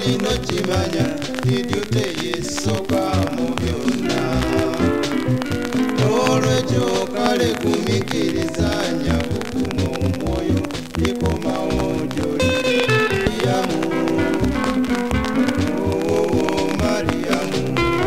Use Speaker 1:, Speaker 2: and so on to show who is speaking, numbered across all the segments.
Speaker 1: olino chimanya idyute yesoka mu byonna olwekyo kale kumikiriza nyabukumu omwoyo likomawo gy'oli Mariyamu Mariyamu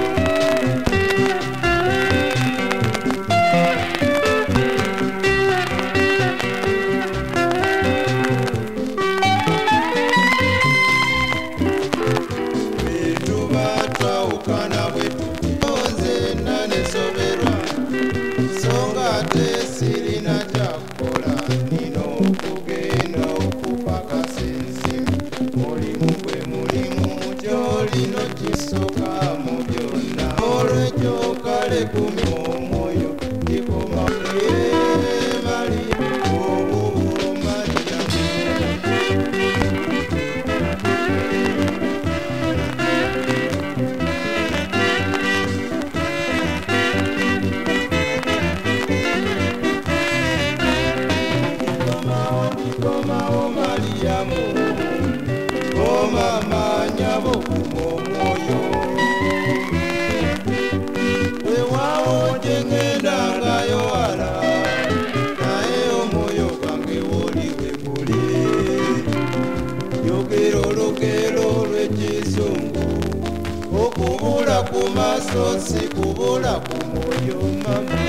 Speaker 1: okubula ku maaso si kubula ku mwoyo mama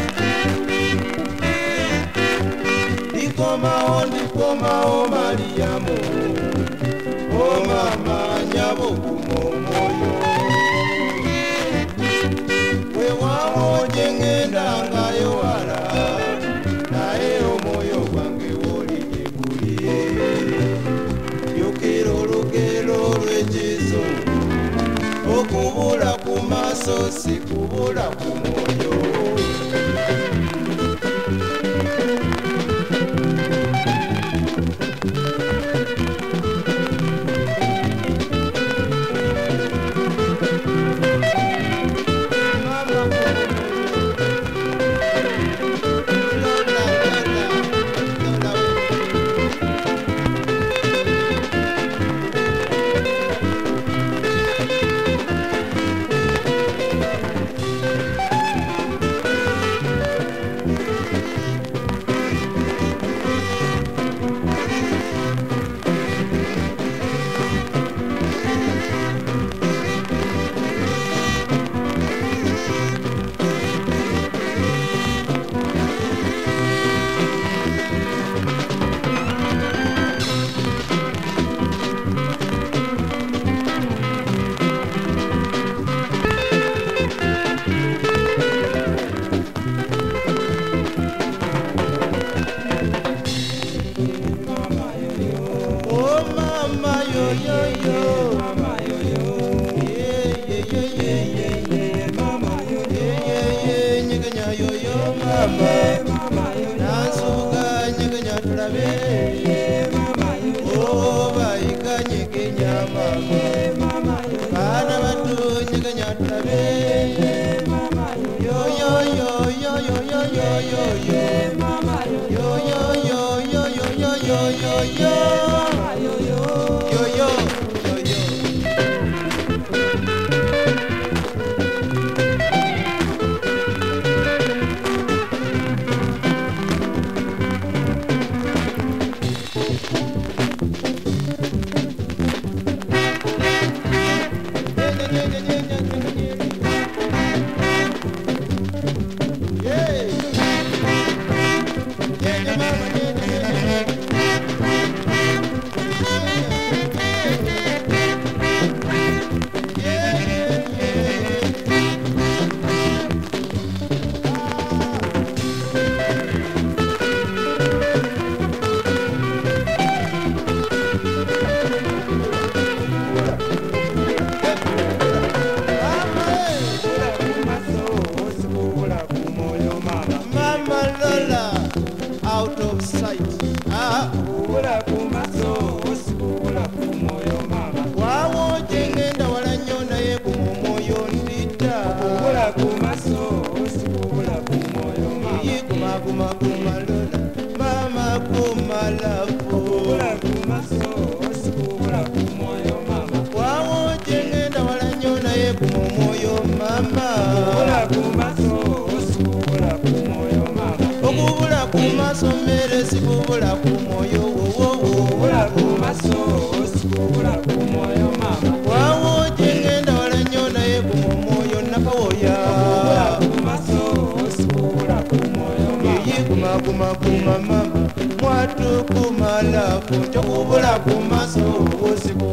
Speaker 1: ndikomawo Mariyamu o mama nyabukumu omwoyo wewawo gye ŋŋenda ngayo wala naye omwoyo gwange woli gye guli yokera olugero lw'ekizungu okubula ku maaso si kubula ku mwoyo yo
Speaker 2: sikubula ku mwoyo mama
Speaker 1: wawo jengenda walanyo naye ku mwoyo nakawoya
Speaker 2: sikubula ku maso sikubula ku mwoyo mama
Speaker 1: iyi kuma mama mwatu kumalafu chokubula ku maso sikubula